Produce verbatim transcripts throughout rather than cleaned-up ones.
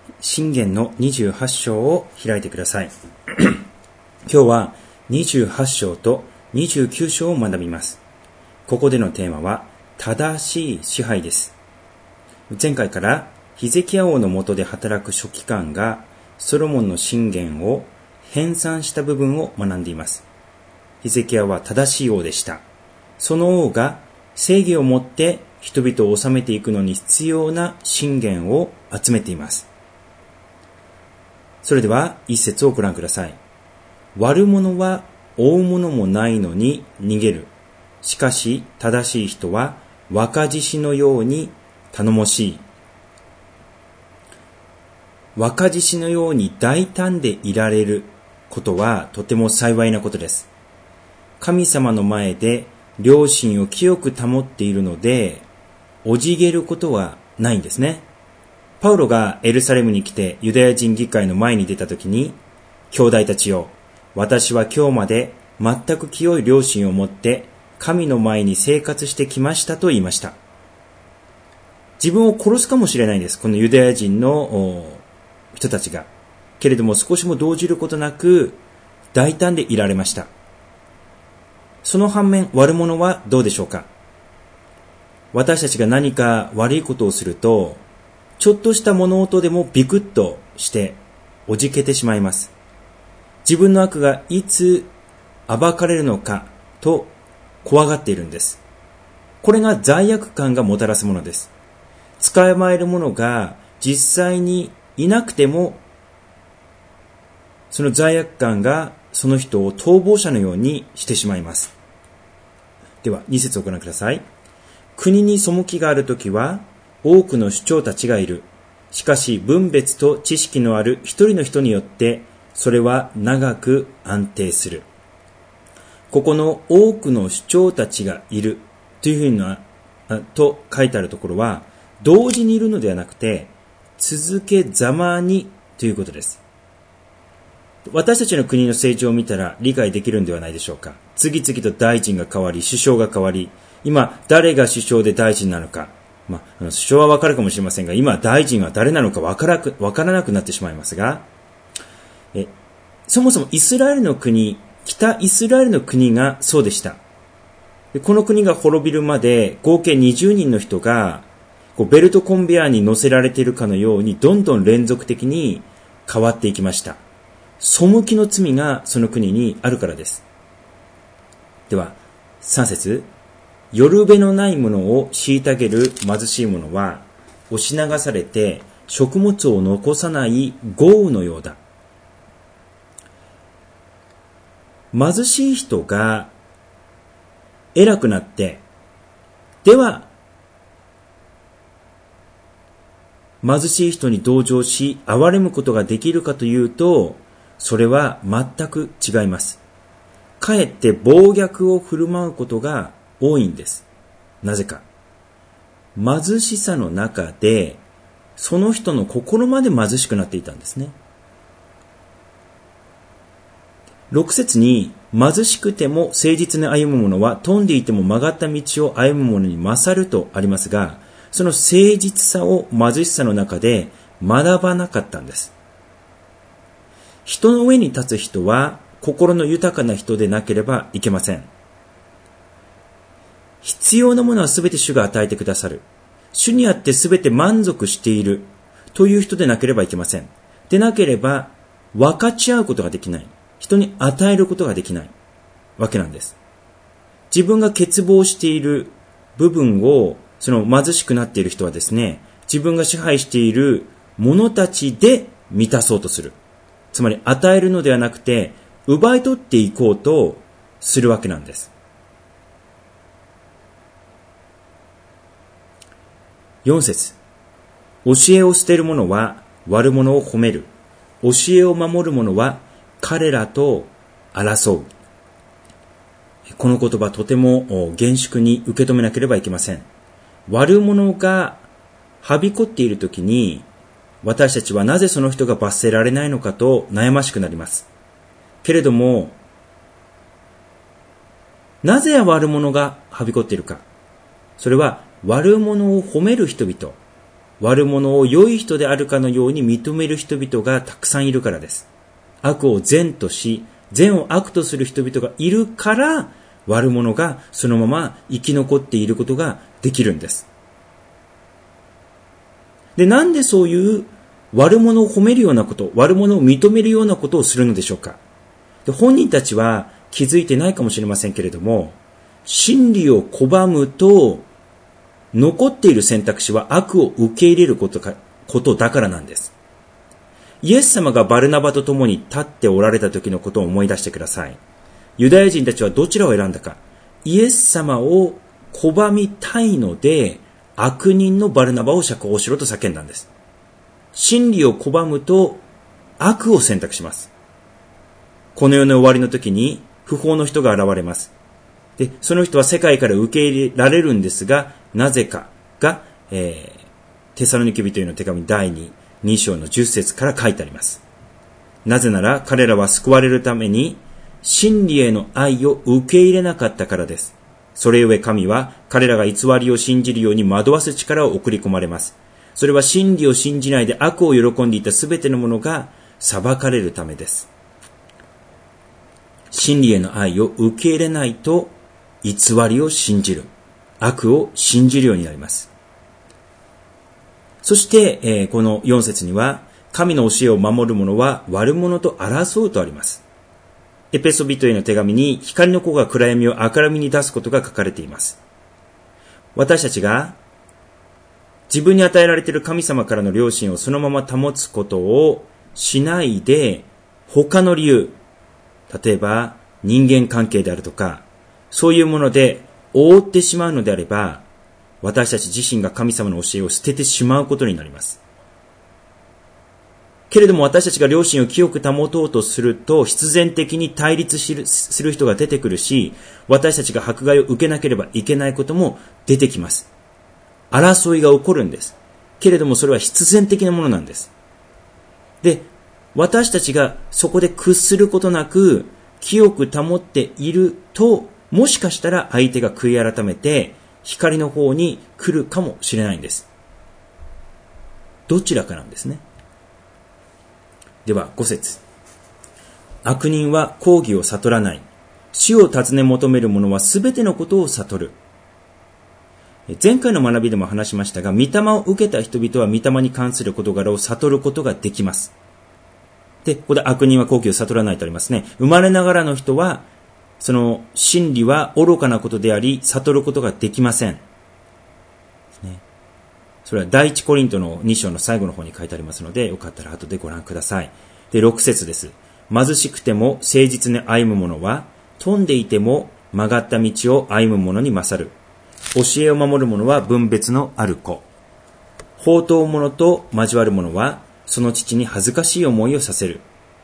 箴言のにじゅうはち章を開いてください。今日はにじゅうはち章とにじゅうきゅう章を学びます。ここでのテーマは正しい支配です。前回からヒゼキヤ王の下で働く書記官がソロモンの箴言を編纂した部分を学んでいます。ヒゼキヤは正しい王でした。その王が正義をもって人々を治めていくのに必要な箴言を集めています。それでは一節をご覧ください。悪者は追うものもないのに逃げる。しかし正しい人は若獅子のように頼もしい。若獅子のように大胆でいられることはとても幸いなことです。神様の前で良心を清く保っているので、おじげることはないんですね。パウロがエルサレムに来てユダヤ人議会の前に出たときに、兄弟たちよ、私は今日まで全く清い良心を持って神の前に生活してきましたと言いました。自分を殺すかもしれないんです。このユダヤ人の人たちが。けれども少しも動じることなく大胆でいられました。その反面、悪者はどうでしょうか。私たちが何か悪いことをすると、ちょっとした物音でもビクッとしておじけてしまいます。自分の悪がいつ暴かれるのかと怖がっているんです。これが罪悪感がもたらすものです。捕まえる者が実際にいなくても、その罪悪感がその人を逃亡者のようにしてしまいます。では、に節をご覧ください。国に背きがあるときは、多くの首長たちがいる。しかし、分別と知識のある一人の人によって、それは長く安定する。ここの多くの首長たちがいるというふうな、と書いてあるところは、同時にいるのではなくて、続けざまにということです。私たちの国の政治を見たら理解できるんではないでしょうか。次々と大臣が変わり、首相が変わり、今誰が首相で大臣なのか、まあ、首相はわかるかもしれませんが、今大臣は誰なのかわからく、わからなくなってしまいますが、え、そもそもイスラエルの国、北イスラエルの国がそうでした。でこの国が滅びるまで合計にじゅうにんの人がこうベルトコンベヤーに乗せられているかのようにどんどん連続的に変わっていきました。背きの罪がその国にあるからです。では、さん節。よるべのないものを虐げる貧しい者は、押し流されて食物を残さない豪雨のようだ。貧しい人が偉くなって、では、貧しい人に同情し、憐れむことができるかというと、それは全く違います。かえって暴虐を振る舞うことが多いんです。なぜか。貧しさの中で、その人の心まで貧しくなっていたんですね。ろく節に、貧しくても誠実に歩む者は飛んでいても曲がった道を歩む者に勝るとありますが、その誠実さを貧しさの中で学ばなかったんです。人の上に立つ人は心の豊かな人でなければいけません。必要なものはすべて主が与えてくださる。主にあってすべて満足しているという人でなければいけません。でなければ分かち合うことができない。人に与えることができないわけなんです。自分が欠乏している部分を、その貧しくなっている人はですね、自分が支配している者たちで満たそうとする。つまり与えるのではなくて、奪い取っていこうとするわけなんです。よん節。教えを捨てる者は悪者を褒める。教えを守る者は彼らと争う。この言葉とても厳粛に受け止めなければいけません。悪者がはびこっているときに、私たちはなぜその人が罰せられないのかと悩ましくなります。けれども、なぜ悪者がはびこっているか。それは悪者を褒める人々、 悪者を良い人であるかのように認める人々がたくさんいるからです。悪を善とし、善を悪とする人々がいるから、悪者がそのまま生き残っていることができるんです。で、なんでそういう悪者を褒めるようなこと、悪者を認めるようなことをするのでしょうか。で、本人たちは気づいてないかもしれませんけれども、真理を拒むと、残っている選択肢は悪を受け入れることか、ことだからなんです。イエス様がバルナバと共に立っておられた時のことを思い出してください。ユダヤ人たちはどちらを選んだか。イエス様を拒みたいので、悪人のバルナバを釈放しろと叫んだんです。真理を拒むと悪を選択します。この世の終わりの時に不法の人が現れます。で、その人は世界から受け入れられるんですが、なぜかが、えー、テサロニケ人への手紙だいに、に章のじゅっ節から書いてあります。なぜなら彼らは救われるために真理への愛を受け入れなかったからです。それゆえ神は彼らが偽りを信じるように惑わす力を送り込まれます。それは真理を信じないで悪を喜んでいたすべてのものが裁かれるためです。真理への愛を受け入れないと偽りを信じる、悪を信じるようになります。そして、えー、このよん節には、神の教えを守る者は悪者と争うとあります。エペソビトへの手紙に、光の子が暗闇を明るみに出すことが書かれています。私たちが自分に与えられている神様からの良心をそのまま保つことをしないで、他の理由、例えば人間関係であるとか、そういうもので覆ってしまうのであれば、私たち自身が神様の教えを捨ててしまうことになります。けれども私たちが良心を清く保とうとすると、必然的に対立する人が出てくるし、私たちが迫害を受けなければいけないことも出てきます。争いが起こるんです。けれどもそれは必然的なものなんです。で、私たちがそこで屈することなく、清く保っていると、もしかしたら相手が悔い改めて、光の方に来るかもしれないんです。どちらかなんですね。ではご節。悪人は公義を悟らない。死を尋ね求める者はすべてのことを悟る。前回の学びでも話しましたが、御霊を受けた人々は御霊に関する事柄を悟ることができます。で、ここで悪人は公義を悟らないとありますね。生まれながらの人は、その真理は愚かなことであり、悟ることができません。ね、それは第一コリントのに章の最後の方に書いてありますので、よかったら後でご覧ください。で、ろく節です。貧しくても誠実に歩む者は、富んでいても曲がった道を歩む者に勝る。教えを守る者は分別のある子。放蕩者と交わる者は、その父に恥ずかしい思いをさせる。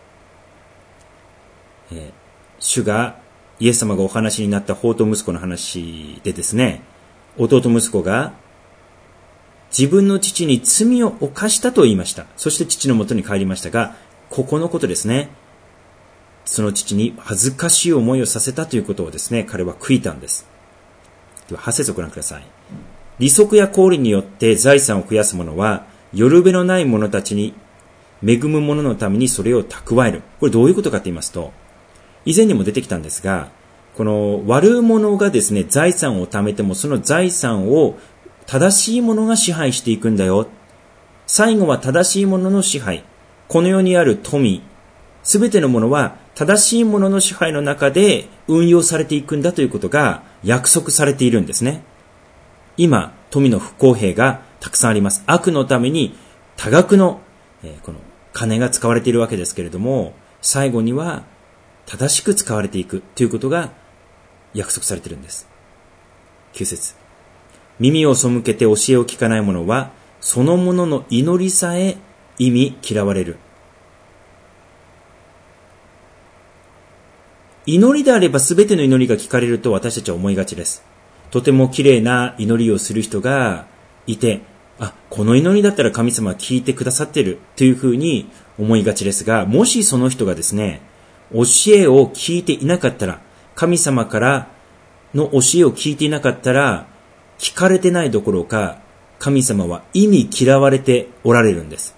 えー、主がイエス様がお話になった放蕩息子の話でですね、弟息子が自分の父に罪を犯したと言いました。そして父のもとに帰りましたが、ここのことですね。その父に恥ずかしい思いをさせたということをですね、彼は悔いたんです。ではは節をご覧ください。利息や功利によって財産を増やす者は、よるべのない者たちに恵む者のためにそれを蓄える。これどういうことかと言いますと、以前にも出てきたんですが、この悪者がですね、財産を貯めてもその財産を正しい者が支配していくんだよ。最後は正しい者の支配。この世にある富、すべてのものは正しい者の支配の中で運用されていくんだということが約束されているんですね。今、富の不公平がたくさんあります。悪のために多額の、えー、この金が使われているわけですけれども、最後には正しく使われていくということが約束されているんです。きゅう節。耳を背けて教えを聞かない者は、その者の祈りさえ意味嫌われる。祈りであれば全ての祈りが聞かれると私たちは思いがちです。とても綺麗な祈りをする人がいて、あ、この祈りだったら神様は聞いてくださっているというふうに思いがちですが、もしその人がですね、教えを聞いていなかったら、神様からの教えを聞いていなかったら、聞かれてないどころか、 神様は忌み嫌われておられるんです。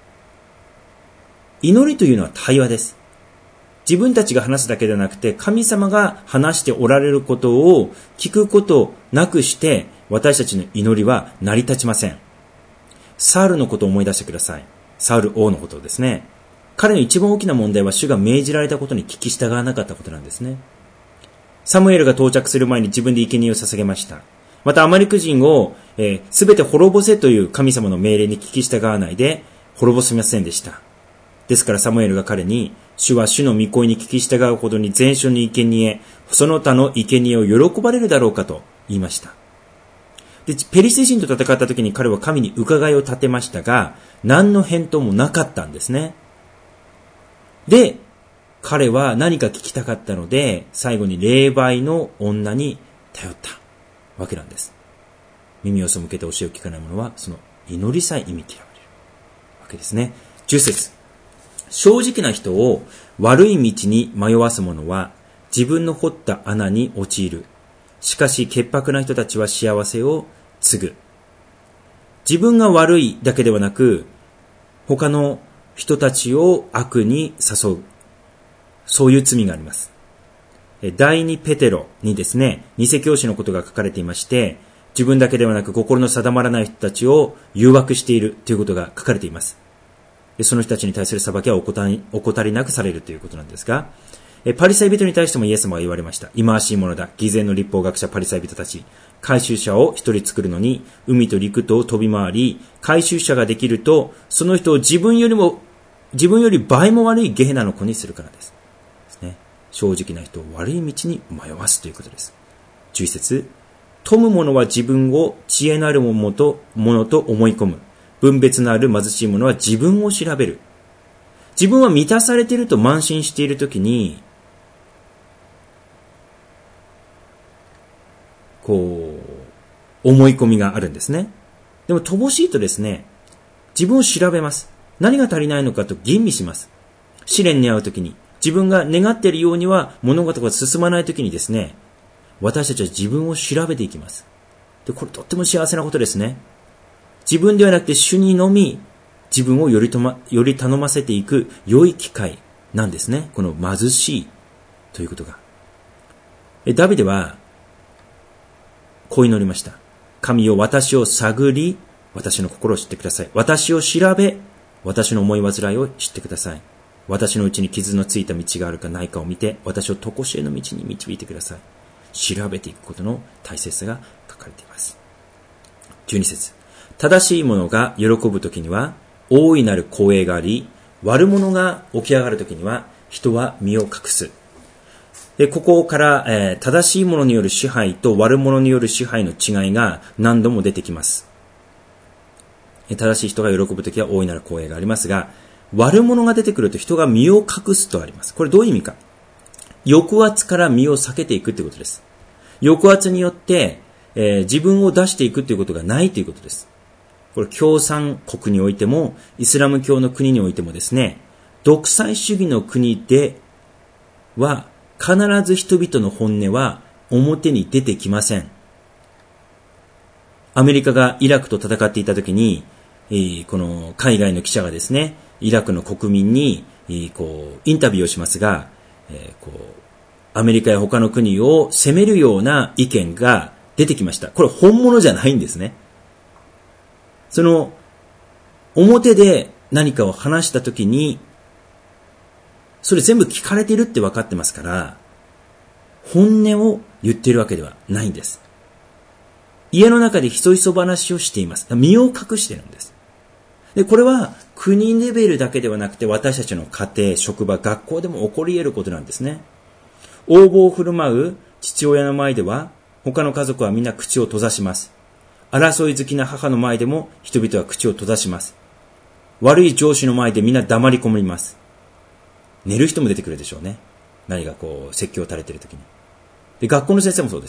祈りというのは対話です。自分たちが話すだけではなくて、神様が話しておられることを聞くことなくして、私たちの祈りは成り立ちません。サウルのことを思い出してください。サウル王のことですね。彼の一番大きな問題は主が命じられたことに聞き従わなかったことなんですね。サムエルが到着する前に自分で生贄を捧げました。またアマレク人をすべ、えー、て滅ぼせという神様の命令に聞き従わないで滅ぼせませんでした。ですからサムエルが彼に、主は主の御声に聞き従うほどに全書に生贄、その他の生贄を喜ばれるだろうかと言いました。で、ペリシテ人と戦った時に彼は神に伺いを立てましたが、何の返答もなかったんですね。で、彼は何か聞きたかったので、最後に霊媒の女に頼ったわけなんです。耳を背けて教えを聞かない者は、その祈りさえ忌み嫌われるわけですね。じゅっ節。正直な人を悪い道に迷わす者は自分の掘った穴に陥る。しかし潔白な人たちは幸せを継ぐ。自分が悪いだけではなく、他の人たちを悪に誘う。そういう罪があります。第二ペテロにですね、偽教師のことが書かれていまして、自分だけではなく心の定まらない人たちを誘惑しているということが書かれています。その人たちに対する裁きは怠りなくされるということなんですが、パリサイ人に対してもイエス様が言われました。忌まわしいものだ。偽善の立法学者パリサイ人たち。回収者を一人作るのに、海と陸と飛び回り、回収者ができると、その人を自分よりも、自分より倍も悪いゲヘナの子にするからです。ですね。正直な人を悪い道に迷わすということです。じゅういち節。富む者は自分を知恵のあるものと、ものと思い込む。分別のある貧しい者は自分を調べる。自分は満たされていると慢心しているときに、こう、思い込みがあるんですね。でも乏しいとですね、自分を調べます。何が足りないのかと吟味します。試練に遭うときに、自分が願っているようには物事が進まないときにですね、私たちは自分を調べていきます。で、これとっても幸せなことですね。自分ではなくて主にのみ自分をよりとま、より頼ませていく良い機会なんですね。この貧しいということが。ダビデはこう祈りました。神よ、私を探り、私の心を知ってください。私を調べ、私の思い煩いを知ってください。私のうちに傷のついた道があるかないかを見て、私を常しえの道に導いてください。調べていくことの大切さが書かれています。じゅうに節。正しい者が喜ぶときには大いなる光栄があり、悪者が起き上がるときには人は身を隠す。で、ここから、えー、正しい者による支配と悪者による支配の違いが何度も出てきます。正しい人が喜ぶときは大いなる光栄がありますが、悪者が出てくると人が身を隠すとあります。これどういう意味か。抑圧から身を避けていくということです。抑圧によって、えー、自分を出していくということがないということです。これ共産国においても、イスラム教の国においてもですね、独裁主義の国では必ず人々の本音は表に出てきません。アメリカがイラクと戦っていたときに、えー、この海外の記者がですね、イラクの国民に、えー、こうインタビューをしますが、えー、こうアメリカや他の国を責めるような意見が出てきました。これ本物じゃないんですね。その表で何かを話したときに、それ全部聞かれているって分かってますから、本音を言っているわけではないんです。家の中でひそひそ話をしています。身を隠しているんです。で、これは国レベルだけではなくて、私たちの家庭、職場、学校でも起こり得ることなんですね。横暴を振る舞う父親の前では、他の家族はみんな口を閉ざします。争い好きな母の前でも人々は口を閉ざします。悪い上司の前でみんな黙りこもります。寝る人も出てくるでしょうね。何かこう説教を垂れているときに。で、学校の先生もそうです。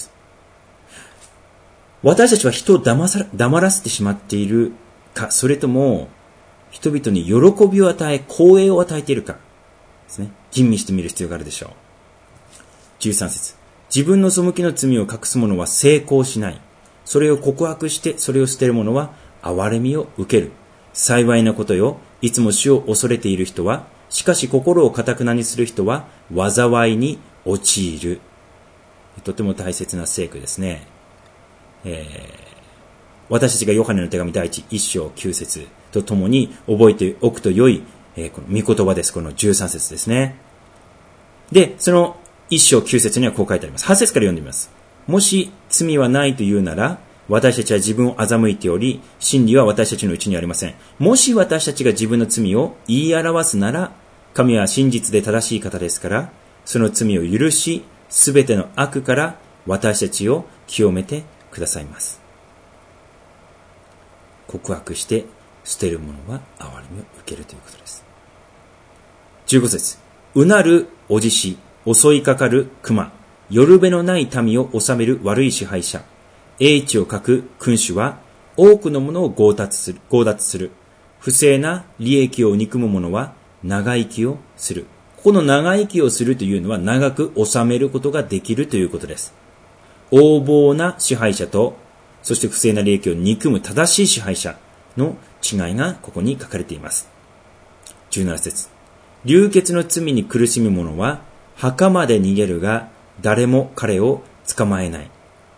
私たちは人を黙さ、黙らせてしまっているか、それとも人々に喜びを与え、光栄を与えているかですね。吟味してみる必要があるでしょう。じゅうさん節。自分の背きの罪を隠す者は成功しない。それを告白してそれを捨てる者は憐れみを受ける。幸いなことよ。いつも主を恐れている人は、しかし心を堅くなにする人は、災いに陥る。とても大切な聖句ですね。えー、私たちがヨハネの手紙第一一章九節とともに覚えておくと良い、えー、この御言葉です。この十三節ですね。で、その一章九節にはこう書いてあります。八節から読んでみます。もし罪はないというなら、私たちは自分を欺いており、真理は私たちのうちにありません。もし私たちが自分の罪を言い表すなら、神は真実で正しい方ですから、その罪を許し、すべての悪から私たちを清めてくださいます。告白して捨てる者は憐れみを受けるということです。じゅうご節。うなるおじし、襲いかかる熊、よるべのない民を治める悪い支配者、英知を欠く君主は多くのものを強奪する、強奪する。不正な利益を憎む者は長生きをする。この長生きをするというのは長く治めることができるということです。横暴な支配者と、そして不正な利益を憎む正しい支配者の違いがここに書かれています。じゅうなな節。流血の罪に苦しむ者は墓まで逃げるが誰も彼を捕まえない。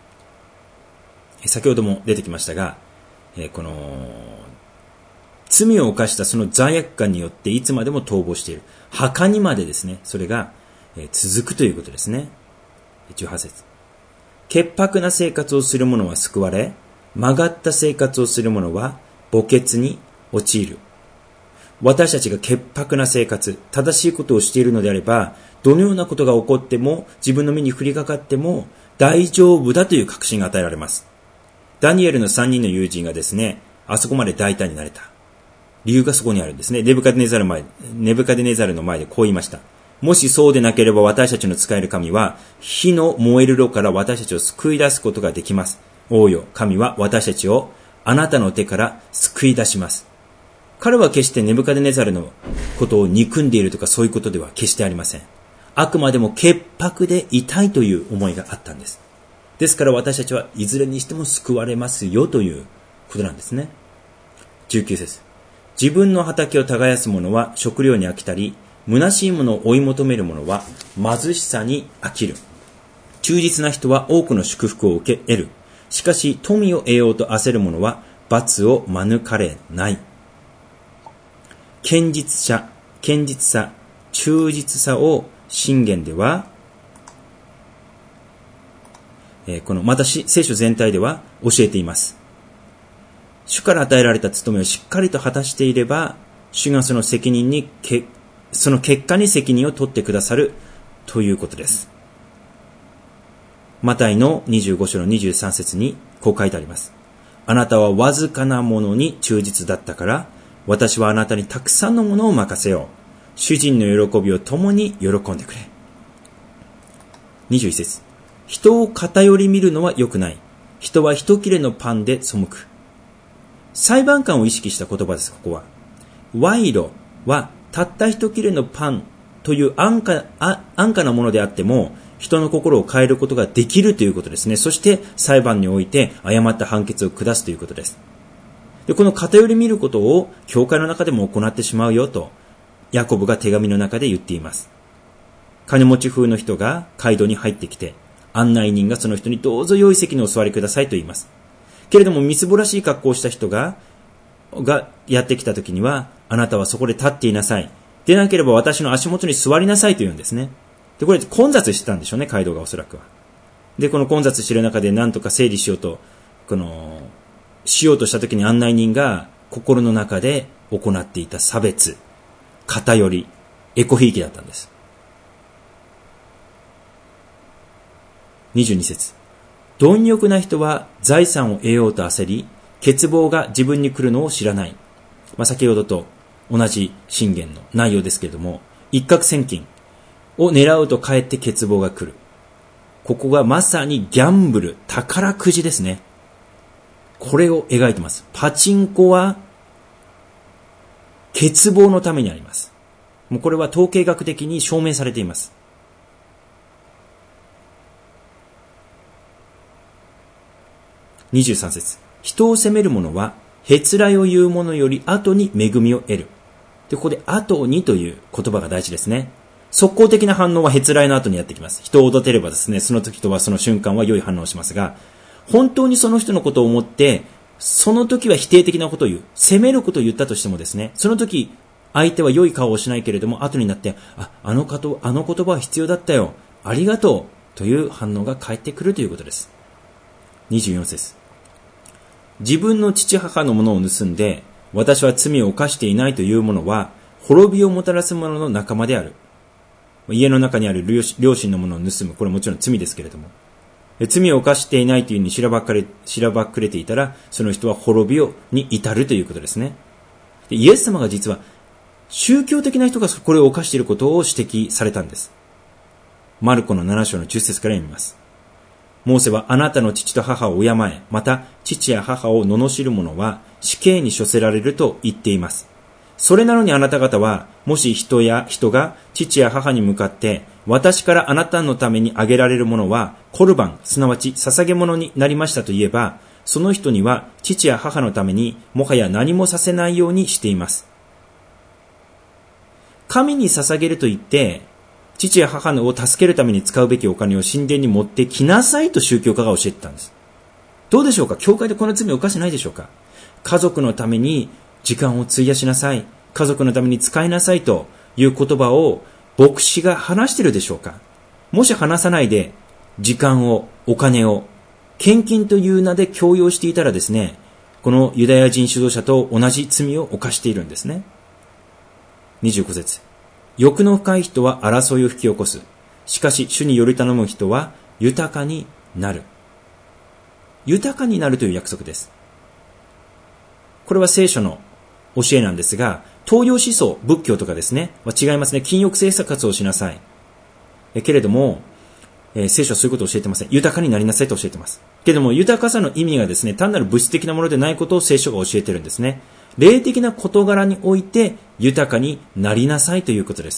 先ほども出てきましたが、この罪を犯したその罪悪感によっていつまでも逃亡している。墓にまでですね、それが続くということですね。じゅうはち節。潔白な生活をする者は救われ、曲がった生活をする者は墓穴に陥る。私たちが潔白な生活、正しいことをしているのであれば、どのようなことが起こっても、自分の身に降りかかっても大丈夫だという確信が与えられます。ダニエルのさんにんの友人がですね、あそこまで大胆になれた。理由がそこにあるんですね。ネブカデネザル前、ネブカデネザルの前でこう言いました。もしそうでなければ私たちの使える神は、火の燃える炉から私たちを救い出すことができます。王よ、神は私たちをあなたの手から救い出します。彼は決してネブカデネザルのことを憎んでいるとかそういうことでは決してありません。あくまでも潔白でいたいという思いがあったんです。ですから私たちはいずれにしても救われますよということなんですね。じゅうきゅう節。自分の畑を耕す者は食料に飽きたり、虚しいものを追い求める者は貧しさに飽きる。忠実な人は多くの祝福を受け得る。しかし富を得ようと焦る者は罰を免れない。堅実さ、堅実さ、忠実さを箴言では、えー、このまた聖書全体では教えています。主から与えられた務めをしっかりと果たしていれば、主がその責任にけその結果に責任を取ってくださるということです。マタイのにじゅうご章のにじゅうさん節にこう書いてあります。あなたはわずかなものに忠実だったから、私はあなたにたくさんのものを任せよう。主人の喜びを共に喜んでくれ。にじゅういち節。人を偏り見るのは良くない。人は一切れのパンで背く。裁判官を意識した言葉です、ここは。賄賂はたった一切れのパンという安価、安価なものであっても、人の心を変えることができるということですね。そして裁判において誤った判決を下すということです。で、この偏り見ることを教会の中でも行ってしまうよと、ヤコブが手紙の中で言っています。金持ち風の人が街道に入ってきて、案内人がその人にどうぞ良い席にお座りくださいと言います。けれども、みすぼらしい格好をした人が、がやってきた時には、あなたはそこで立っていなさい。でなければ私の足元に座りなさいと言うんですね。で、これ混雑してたんでしょうね、街道がおそらくは。で、この混雑している中で何とか整理しようと、この、しようとした時に案内人が心の中で行っていた差別、偏り、エコひいきだったんです。にじゅうに節。貪欲な人は財産を得ようと焦り、欠乏が自分に来るのを知らない。まあ、先ほどと同じ箴言の内容ですけれども、一攫千金を狙うとかえって欠乏が来る。ここがまさにギャンブル、宝くじですね。これを描いてます。パチンコは欠乏のためにあります。もうこれは統計学的に証明されています。にじゅうさん節。人を責める者はへつらいを言う者より後に恵みを得る。で、ここで後にという言葉が大事ですね。即効的な反応はへつらいの後にやってきます。人を踊てればですね、その時とはその瞬間は良い反応をしますが、本当にその人のことを思って、その時は否定的なことを言う。責めることを言ったとしてもですね、その時、相手は良い顔をしないけれども、後になって、あ、あのかと、あの言葉は必要だったよ。ありがとう。という反応が返ってくるということです。にじゅうよん節。自分の父母のものを盗んで、私は罪を犯していないというものは、滅びをもたらす者の仲間である。家の中にある両親のものを盗む。これはもちろん罪ですけれども。罪を犯していないというふうにしらばっかれ、しらばっくれていたら、その人は滅びをに至るということですね。でイエス様が実は、宗教的な人がこれを犯していることを指摘されたんです。マルコのなな章のじゅっ節から読みます。モーセはあなたの父と母を敬え、また父や母を罵る者は死刑に処せられると言っています。それなのにあなた方は、もし人や人が父や母に向かって、私からあなたのためにあげられるものは、コルバン、すなわち捧げ物になりましたと言えば、その人には父や母のためにもはや何もさせないようにしています。神に捧げると言って、父や母を助けるために使うべきお金を神殿に持ってきなさいと宗教家が教えてたんです。どうでしょうか？教会でこの罪を犯してないでしょうか？家族のために時間を費やしなさい。家族のために使いなさいという言葉を牧師が話しているでしょうか？もし話さないで時間を、お金を、献金という名で強要していたらですね、このユダヤ人指導者と同じ罪を犯しているんですね。にじゅうご節。欲の深い人は争いを引き起こす。しかし主により頼む人は豊かになる。豊かになるという約束です。これは聖書の教えなんですが、東洋思想、仏教とかですね、は違いますね。禁欲生活をしなさい。えけれども、えー、聖書はそういうことを教えてません。豊かになりなさいと教えています。けれども、豊かさの意味がですね、単なる物質的なものでないことを聖書が教えているんですね。霊的な事柄において豊かになりなさいということです。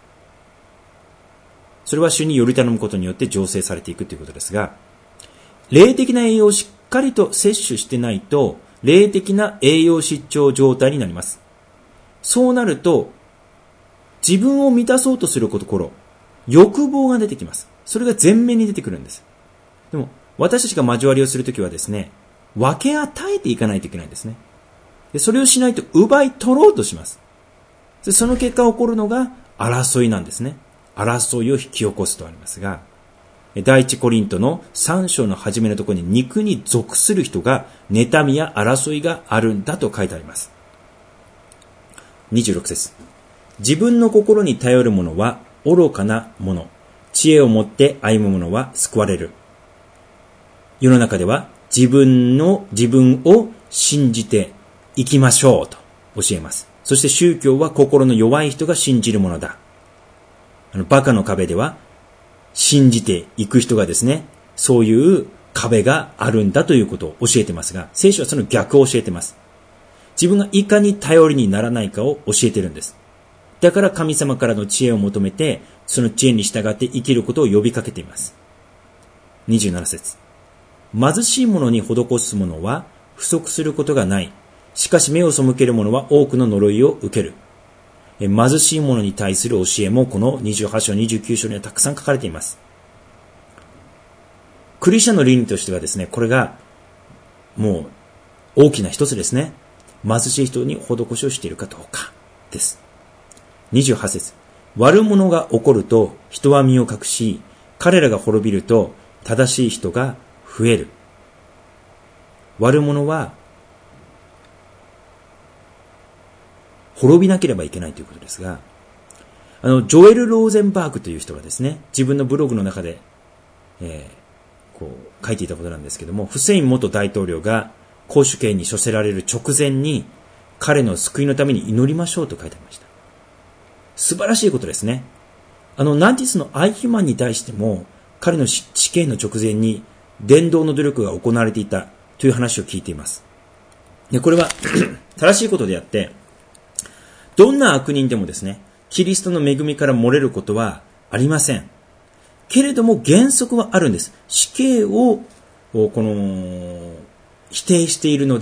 それは主により頼むことによって醸成されていくということですが、霊的な栄養をしっかりと摂取してないと、霊的な栄養失調状態になります。そうなると、自分を満たそうとするところ、欲望が出てきます。それが前面に出てくるんです。でも、私たちが交わりをするときはですね、分け与えていかないといけないんですね。でそれをしないと奪い取ろうとします。でその結果起こるのが争いなんですね。争いを引き起こすとありますが、第一コリントのさん章の初めのところに肉に属する人が妬みや争いがあるんだと書いてあります。にじゅうろく節。自分の心に頼る者は愚かな者、知恵を持って歩む者は救われる。世の中では自分の自分を信じて生きましょうと教えます。そして宗教は心の弱い人が信じるものだ。あのバカの壁では信じていく人がですね、そういう壁があるんだということを教えてますが、聖書はその逆を教えてます。自分がいかに頼りにならないかを教えてるんです。だから神様からの知恵を求めて、その知恵に従って生きることを呼びかけています。にじゅうなな節。貧しい者に施す者は不足することがない。しかし目を背ける者は多くの呪いを受ける。貧しい者に対する教えもこのにじゅうはち章、にじゅうきゅう章にはたくさん書かれています。クリスチャンの倫理としてはですね、これがもう大きな一つですね。貧しい人に施しをしているかどうかです。にじゅうはち節。悪者が起こると人は身を隠し、彼らが滅びると正しい人が増える。悪者は滅びなければいけないということですが、あの、ジョエル・ローゼンバーグという人がですね、自分のブログの中で、えー、こう、書いていたことなんですけども、フセイン元大統領が公主刑に処せられる直前に、彼の救いのために祈りましょうと書いてありました。素晴らしいことですね。あの、ナチスのアイヒマンに対しても、彼の死刑の直前に、伝道の努力が行われていたという話を聞いています。で、これは正しいことであって、どんな悪人でもですね、キリストの恵みから漏れることはありません。けれども原則はあるんです。死刑をこの否定しているのでは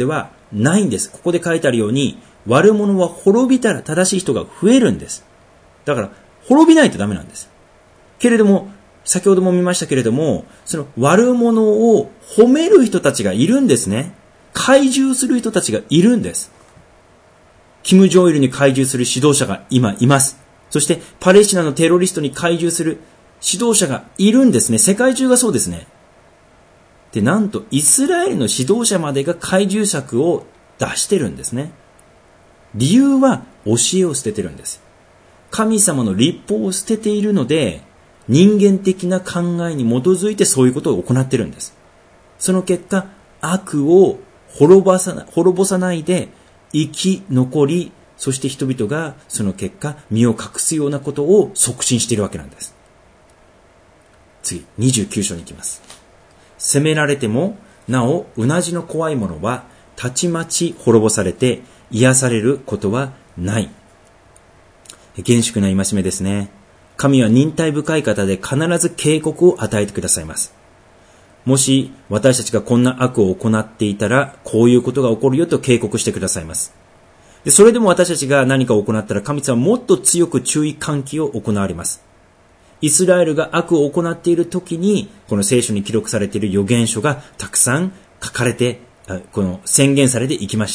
ないんです。ここで書いてあるように、悪者は滅びたら正しい人が増えるんです。だから、滅びないとダメなんです。けれども、先ほども見ましたけれども、その悪者を褒める人たちがいるんですね。懐柔する人たちがいるんです。キム・ジョンイルに懐柔する指導者が今います。そして、パレスチナのテロリストに懐柔する指導者がいるんですね。世界中がそうですね。で、なんと、イスラエルの指導者までが懐柔策を出してるんですね。理由は、教えを捨ててるんです。神様の律法を捨てているので、人間的な考えに基づいてそういうことを行っているんです。その結果、悪を滅ぼさな、滅ぼさないで生き残り、そして人々がその結果、身を隠すようなことを促進しているわけなんです。次、にじゅうきゅう章に行きます。責められても、なお、うなじの怖いものは、たちまち滅ぼされて、癒されることはない。厳粛な戒めですね。神は忍耐深い方で必ず警告を与えてくださいます。もし私たちがこんな悪を行っていたら、こういうことが起こるよと警告してくださいます。でそれでも私たちが何かを行ったら、神様はもっと強く注意喚起を行われます。イスラエルが悪を行っている時に、この聖書に記録されている預言書がたくさん書かれて、この宣言されていきました。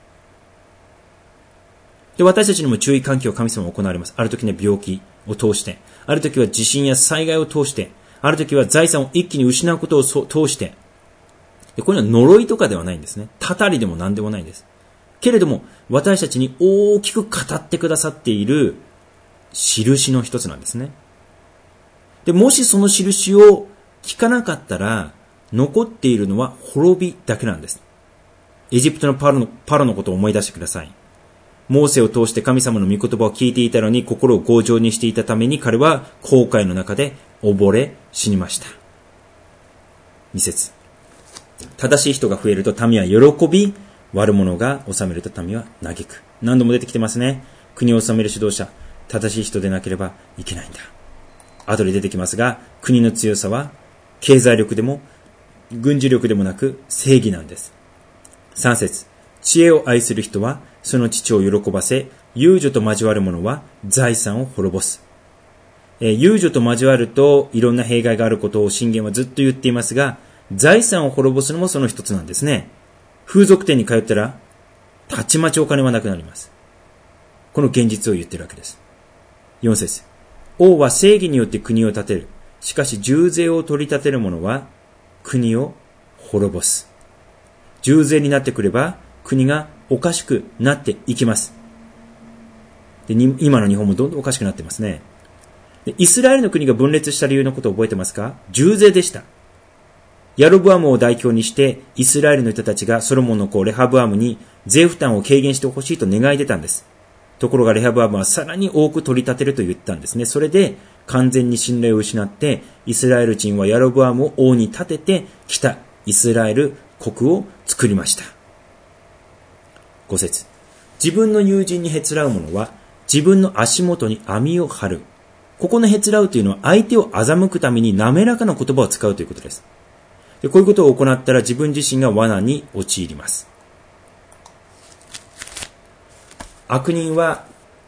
で私たちにも注意喚起を神様は行われます。ある時には病気を通して、ある時は地震や災害を通して、ある時は財産を一気に失うことを通して、でこれは呪いとかではないんですね。たたりでも何でもないんです。けれども、私たちに大きく語ってくださっている印の一つなんですね。で、もしその印を聞かなかったら、残っているのは滅びだけなんです。エジプトのパロの、パロのことを思い出してください。モーセを通して神様の御言葉を聞いていたのに、心を強情にしていたために、彼は航海の中で溺れ死にました。に節。正しい人が増えると民は喜び、悪者が治めると民は嘆く。何度も出てきてますね。国を治める指導者、正しい人でなければいけないんだ。後で出てきますが、国の強さは経済力でも軍事力でもなく正義なんです。さん節。知恵を愛する人はその父を喜ばせ、遊女と交わる者は財産を滅ぼす。えー、遊女と交わるといろんな弊害があることを箴言はずっと言っていますが、財産を滅ぼすのもその一つなんですね。風俗店に通ったら、たちまちお金はなくなります。この現実を言っているわけです。よん節。王は正義によって国を建てる。しかし重税を取り立てる者は国を滅ぼす。重税になってくれば国がおかしくなっていきます。で今の日本もどんどんおかしくなってますね。でイスラエルの国が分裂した理由のことを覚えてますか？重税でした。ヤロブアムを代表にしてイスラエルの人たちがソロモンの子レハブアムに税負担を軽減してほしいと願い出たんです。ところがレハブアムはさらに多く取り立てると言ったんですね。それで完全に信頼を失ってイスラエル人はヤロブアムを王に立てて北イスラエル国を作りました。ご節。自分の友人にへつらう者は自分の足元に網を張る。ここのへつらうというのは相手を欺くために滑らかな言葉を使うということです。でこういうことを行ったら自分自身が罠に陥ります。悪人は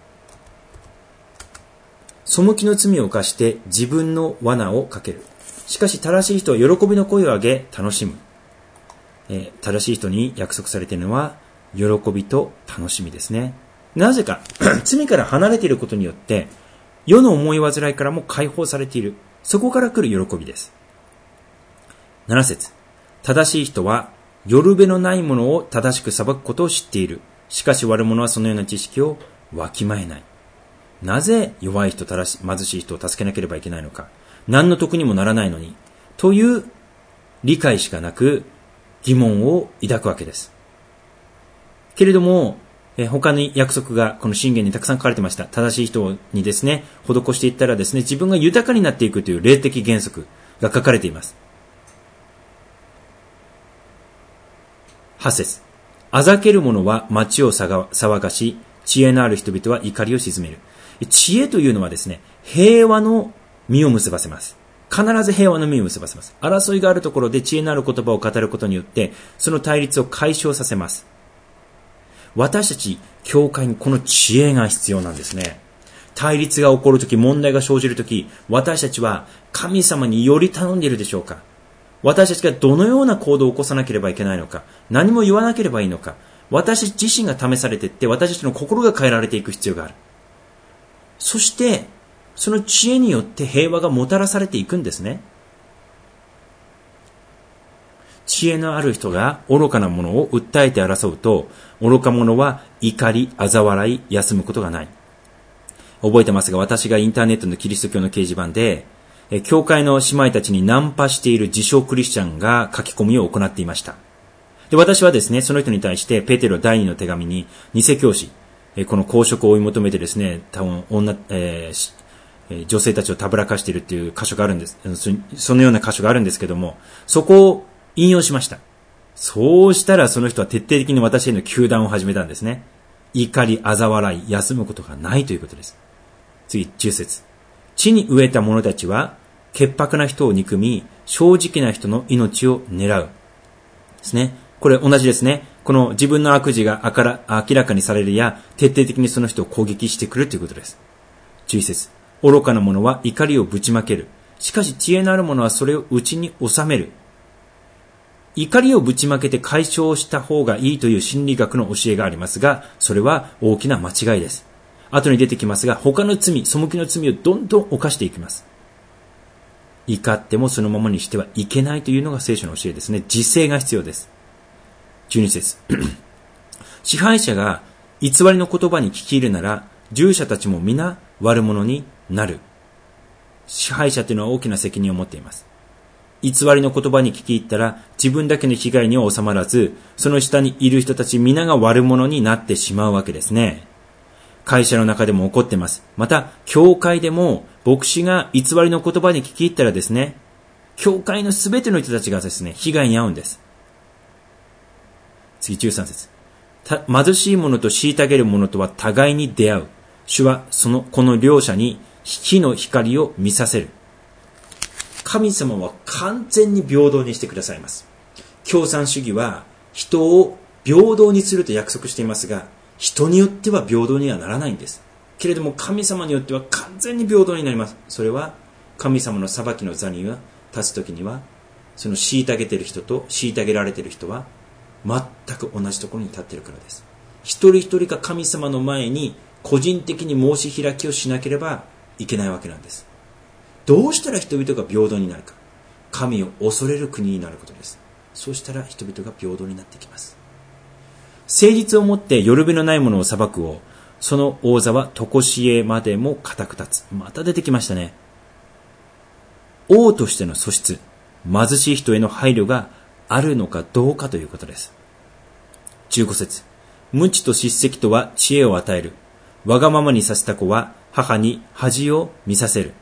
背きの罪を犯して自分の罠をかける。しかし正しい人は喜びの声を上げ楽しむ。えー、正しい人に約束されているのは喜びと楽しみですね。なぜか罪から離れていることによって世の思い煩いからも解放されている。そこから来る喜びです。なな節。正しい人はよるべのないものを正しく裁くことを知っている。しかし悪者はそのような知識をわきまえない。なぜ弱い人、貧しい人を助けなければいけないのか。何の得にもならないのに。という理解しかなく疑問を抱くわけです。けれども、え他に約束がこの箴言にたくさん書かれてました。正しい人にですね、施していったらですね、自分が豊かになっていくという霊的原則が書かれています。はち節。あざける者は町を騒がし、知恵のある人々は怒りを鎮める。知恵というのはですね、平和の実を結ばせます。必ず平和の実を結ばせます。争いがあるところで知恵のある言葉を語ることによって、その対立を解消させます。 私たち教会にこの知恵が必要なんですね。対立が起こるとき、問題が生じるとき、私たちは神様により頼んでいるでしょうか？私たちがどのような行動を起こさなければいけないのか、何も言わなければいいのか、私たち自身が試されていって、私たちの心が変えられていく必要がある。そして、その知恵によって平和がもたらされていくんですね。知恵のある人が愚かなものを訴えて争うと、愚か者は怒り、嘲笑い、休むことがない。覚えてますが、私がインターネットのキリスト教の掲示板で、教会の姉妹たちにナンパしている自称クリスチャンが書き込みを行っていました。で、私はですね、その人に対してペテロ第二の手紙に偽教師、この公職を追い求めてですね、多分女、えー、女性たちをたぶらかしているっていう箇所があるんです。そのような箇所があるんですけども、そこを引用しました。そうしたらその人は徹底的に私への糾弾を始めたんですね。怒り、嘲笑い、休むことがないということです。次、じゅっ節。地に植えた者たちは、潔白な人を憎み、正直な人の命を狙う。ですね。これ同じですね。この自分の悪事が明らかにされるや、徹底的にその人を攻撃してくるということです。じゅういち節。愚かな者は怒りをぶちまける。しかし知恵のある者はそれを内に収める。怒りをぶちまけて解消した方がいいという心理学の教えがありますが、それは大きな間違いです。後に出てきますが、他の罪、背きの罪をどんどん犯していきます。怒ってもそのままにしてはいけないというのが聖書の教えですね。自制が必要です。じゅうに節。支配者が偽りの言葉に聞き入るなら、従者たちも皆悪者になる。支配者というのは大きな責任を持っています。偽りの言葉に聞き入ったら、自分だけの被害には収まらず、その下にいる人たち皆が悪者になってしまうわけですね。会社の中でも起こっています。また、教会でも、牧師が偽りの言葉に聞き入ったらですね、教会のすべての人たちがですね、被害に遭うんです。次、じゅうさん節。貧しい者と虐げる者とは互いに出会う。主はその、この両者に火の光を見させる。神様は完全に平等にしてくださいます。共産主義は人を平等にすると約束していますが、人によっては平等にはならないんです。けれども神様によっては完全に平等になります。それは神様の裁きの座に立つときには、その虐げている人と虐げられている人は全く同じところに立っているからです。一人一人が神様の前に個人的に申し開きをしなければいけないわけなんです。どうしたら人々が平等になるか。神を恐れる国になることです。そうしたら人々が平等になってきます。誠実をもってよるべのないものを裁く王。その王座は常しえまでも固く立つ。また出てきましたね。王としての素質。貧しい人への配慮があるのかどうかということです。じゅうご節。無知と叱責とは知恵を与える。わがままにさせた子は母に恥を見させる。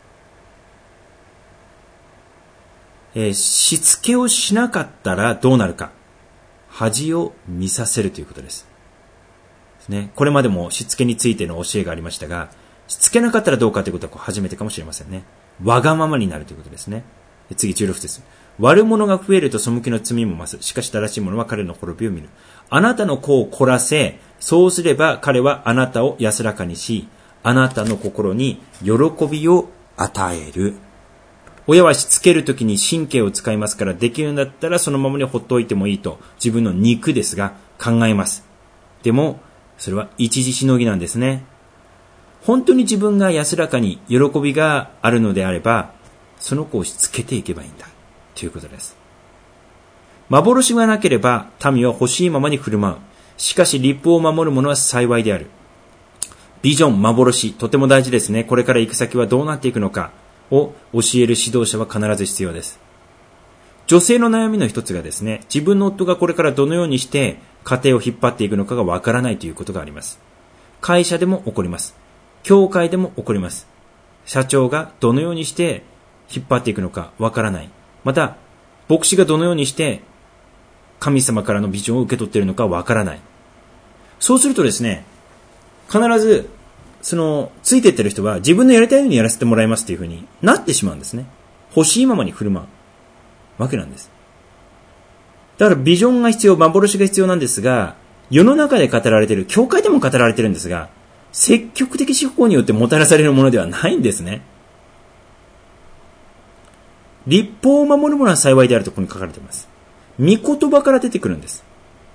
えー、しつけをしなかったらどうなるか。恥を見させるということです。ですね。これまでもしつけについての教えがありましたが、しつけなかったらどうかということは初めてかもしれませんね。わがままになるということですね。次じゅうろく節。悪者が増えると背きの罪も増す。しかし正しい者は彼の滅びを見る。あなたの子を凝らせ、そうすれば彼はあなたを安らかにし、あなたの心に喜びを与える。親はしつけるときに神経を使いますから、できるんだったらそのままにほっといてもいいと自分の肉ですが考えます。でもそれは一時しのぎなんですね。本当に自分が安らかに喜びがあるのであれば、その子をしつけていけばいいんだということです。幻がなければ民は欲しいままに振る舞う。しかし律法を守る者は幸いである。ビジョン、幻、とても大事ですね。これから行く先はどうなっていくのかを教える指導者は必ず必要です。女性の悩みの一つがですね、自分の夫がこれからどのようにして家庭を引っ張っていくのかがわからないということがあります。会社でも起こります。教会でも起こります。社長がどのようにして引っ張っていくのかわからない。また、牧師がどのようにして神様からのビジョンを受け取っているのかわからない。そうするとですね、必ずそのついていってる人は自分のやりたいようにやらせてもらいますというふうになってしまうんですね。欲しいままに振る舞うわけなんです。だからビジョンが必要、幻が必要なんですが、 世の中で語られている、教会でも語られているんですが、積極的思考によってもたらされるものではないんですね。律法を守る者は幸いであるとここに書かれています。御言葉から出てくるんです。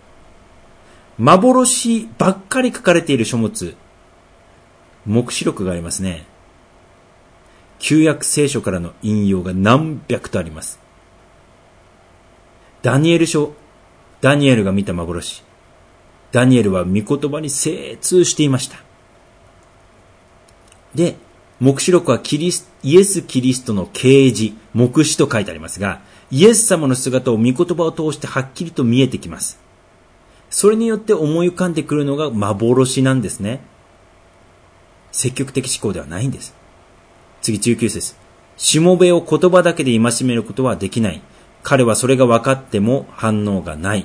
幻ばっかり書かれている書物、黙示録がありますね。旧約聖書からの引用が何百とあります。ダニエル書、ダニエルが見た幻。ダニエルは御言葉に精通していました。で、黙示録はキリスイエス・キリストの啓示、黙示と書いてありますが、イエス様の姿を御言葉を通してはっきりと見えてきます。それによって思い浮かんでくるのが幻なんですね。積極的思考ではないんです。次じゅうきゅう節。しもべを言葉だけで戒めることはできない。彼はそれが分かっても反応がない。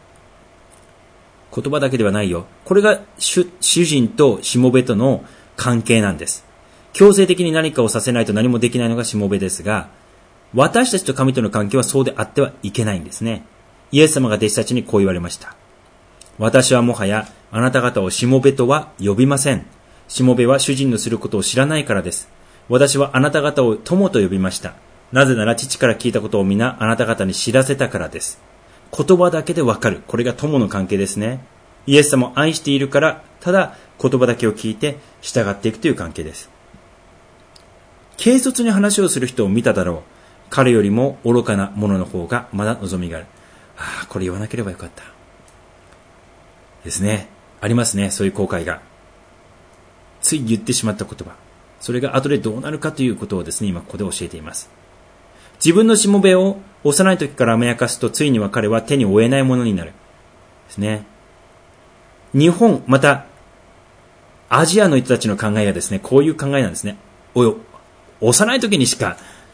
言葉だけではないよ。これが 主, 主人としもべとの関係なんです。強制的に何かをさせないと何もできないのがしもべですが、私たちと神との関係はそうであってはいけないんですね。イエス様が弟子たちにこう言われました。私はもはやあなた方をしもべとは呼びません。しもべは主人のすることを知らないからです。私はあなた方を友と呼びました。なぜなら父から聞いたことを皆あなた方に知らせたからです。言葉だけでわかる。これが友の関係ですね。イエス様を愛しているから、ただ言葉だけを聞いて従っていくという関係です。軽率に話をする人を見ただろう。彼よりも愚かな者の方がまだ望みがある。ああ、これ言わなければよかった。ですね。ありますね。そういう後悔が。つい言ってしまった言葉。それが後でどうなるかということをですね、今ここで教えています。自分のしもべを幼い時から甘やかすと、ついには彼は手に負えないものになる。ですね。日本、また、アジアの人たちの考えがですね、こういう考えなんですね。およ、幼い時にしか、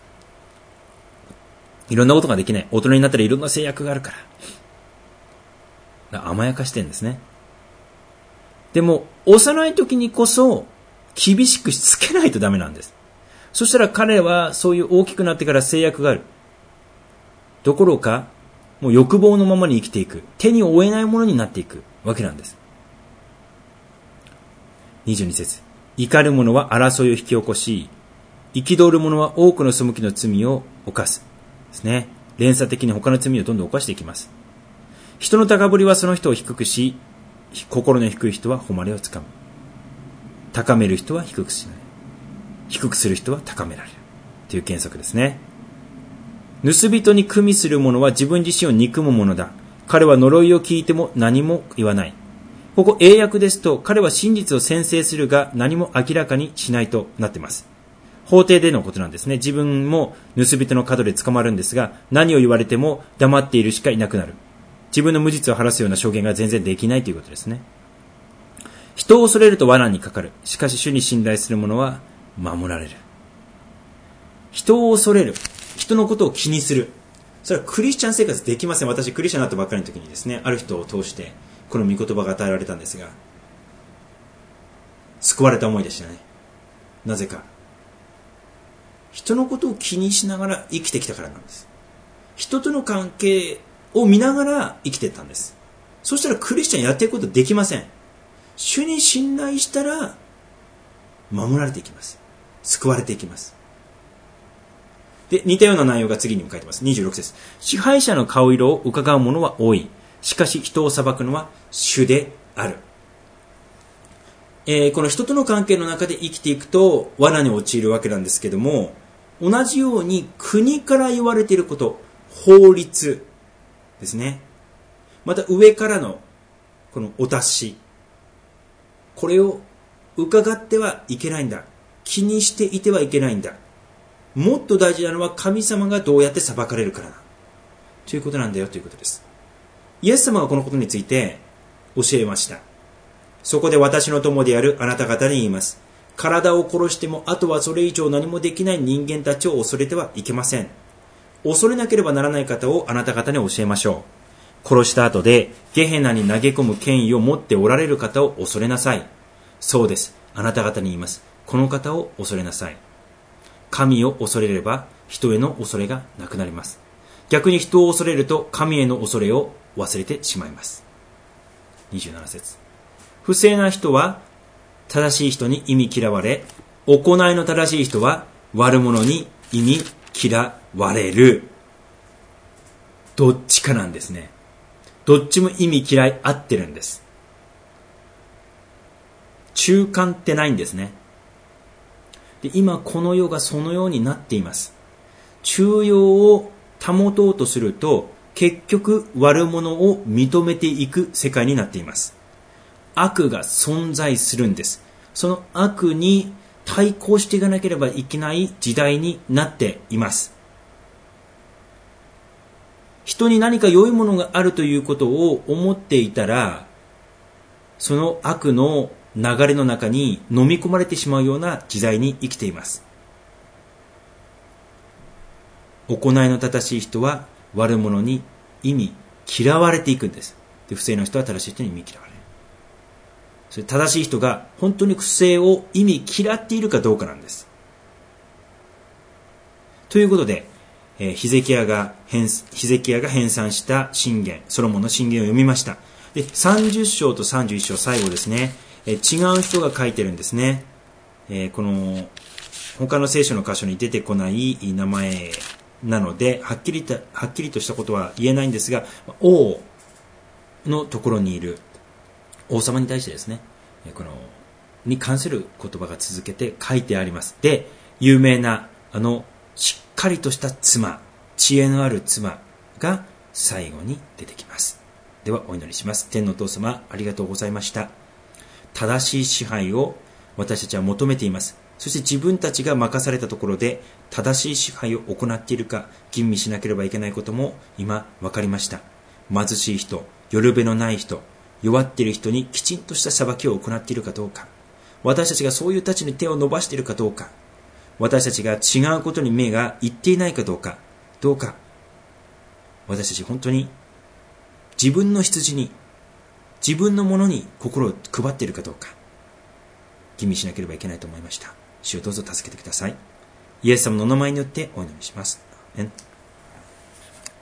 いろんなことができない。大人になったらいろんな制約があるから。甘やかしてるんですね。でも、幼い時にこそ、厳しくしつけないとダメなんです。そしたら彼はそういう大きくなってから制約がある。どころか、もう欲望のままに生きていく。手に負えないものになっていくわけなんです。にじゅうに節。怒る者は争いを引き起こし、憤る者は多くの背きの罪を犯す。ですね。連鎖的に他の罪をどんどん犯していきます。人の高ぶりはその人を低くし、心の低い人は誉れをつかむ。高める人は低くしない。低くする人は高められる。という原則ですね。盗人に組みする者は自分自身を憎む者だ。彼は呪いを聞いても何も言わない。ここ英訳ですと、彼は真実を宣誓するが何も明らかにしないとなっています。法廷でのことなんですね。自分も盗人の角で捕まるんですが、何を言われても黙っているしかいなくなる。自分の無実を晴らすような証言が全然できないということですね。人を恐れると罠にかかる。しかし主に信頼する者は守られる。人を恐れる。人のことを気にする。それはクリスチャン生活できません。私クリスチャンになったばっかりの時にですね、ある人を通してこの御言葉が与えられたんですが、救われた思いでしたね。なぜか。人のことを気にしながら生きてきたからなんです。人との関係を見ながら生きていったんです。そしたらクリスチャンやっていくことできません。主に信頼したら守られていきます。救われていきます。で、似たような内容が次にも書いてます。にじゅうろく節。支配者の顔色を伺う者は多い。しかし人を裁くのは主である。えー、この人との関係の中で生きていくと罠に陥るわけなんですけども、同じように国から言われていること、法律ですね。また上からのこのお達し。これを伺ってはいけないんだ。気にしていてはいけないんだ。もっと大事なのは神様がどうやって裁かれるからだ。ということなんだよということです。イエス様がこのことについて教えました。そこで私の友であるあなた方に言います。体を殺してもあとはそれ以上何もできない人間たちを恐れてはいけません。恐れなければならない方をあなた方に教えましょう。殺した後でゲヘナに投げ込む権威を持っておられる方を恐れなさい。そうです。あなた方に言います。この方を恐れなさい。神を恐れれば人への恐れがなくなります。逆に人を恐れると神への恐れを忘れてしまいます。 にじゅうなな節。不正な人は正しい人に忌み嫌われ、行いの正しい人は悪者に忌み嫌われる。どっちかなんですね。どっちも意味嫌い合ってるんです。中間ってないんですね。で、今この世がそのようになっています。中庸を保とうとすると、結局悪者を認めていく世界になっています。悪が存在するんです。その悪に対抗していかなければいけない時代になっています。人に何か良いものがあるということを思っていたら、その悪の流れの中に飲み込まれてしまうような時代に生きています。行いの正しい人は悪者に忌み嫌われていくんです。で、不正の人は正しい人に忌み嫌われる。それ正しい人が本当に不正を忌み嫌っているかどうかなんです。ということで、えー、ヒゼキヤが編ヒゼキヤが編纂した箴言、ソロモンの箴言を読みました。で、さんじゅっ章とさんじゅういっ章最後ですね、えー、違う人が書いてるんですね。えー、この他の聖書の箇所に出てこない名前なので、はっきりとはっきりとしたことは言えないんですが、王のところにいる王様に対してですね、このに関する言葉が続けて書いてあります。で、有名なあのしっかりとした妻、知恵のある妻が最後に出てきます。ではお祈りします。天のお父様、ありがとうございました。正しい支配を私たちは求めています。そして自分たちが任されたところで正しい支配を行っているか吟味しなければいけないことも今分かりました。貧しい人、よるべのない人、弱っている人にきちんとした裁きを行っているかどうか、私たちがそういうたちに手を伸ばしているかどうか、私たちが違うことに目がいっていないかどうか、どうか私たち本当に自分の羊に、自分のものに心を配っているかどうか吟味しなければいけないと思いました。主をどうぞ助けてください。イエス様のお名前によってお祈りします。アーメン。